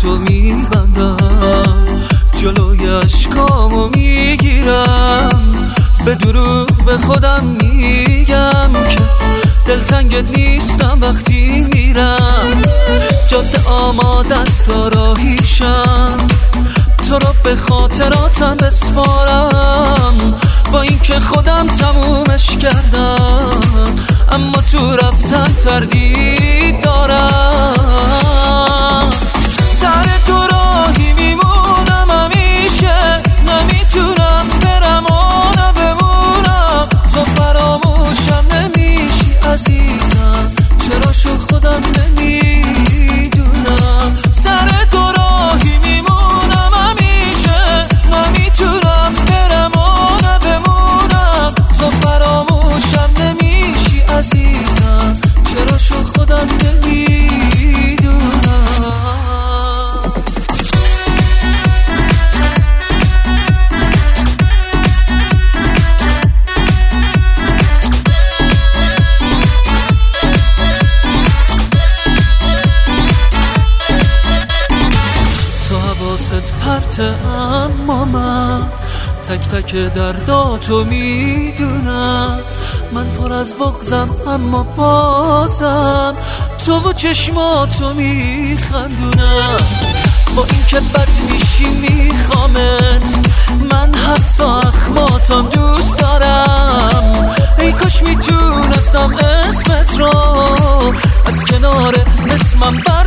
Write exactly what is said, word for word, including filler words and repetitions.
تو میبندم، جلوی اشکامو میگیرم، به دروغ به خودم میگم که دلتنگت نیستم وقتی میرم. جاده آماده است تا راهیشم، تو رو به خاطراتم بسپارم، با اینکه خودم تمومش کردم، اما تو رفتن تردید دارم. سر دو راهی میمونم همیشه، نمیتونم برم و نبمونم، تو فراموشم نمیشی عزیزم، چرا شو خودم نمیدونم. سر دو راهی میمونم همیشه، نمیتونم برم و نبمونم، تو فراموشم نمیشی عزیزم، چرا شو خودم نمیدونم. پرته اما من تک تک درداتو میدونم، من پر از بغضم اما بازم تو و چشماتو میخندونم. با اینکه بد میشی میخوامت، من حتی اخماتم دوست دارم، ای کاش میتونستم اسمت رو از کنار اسمم بر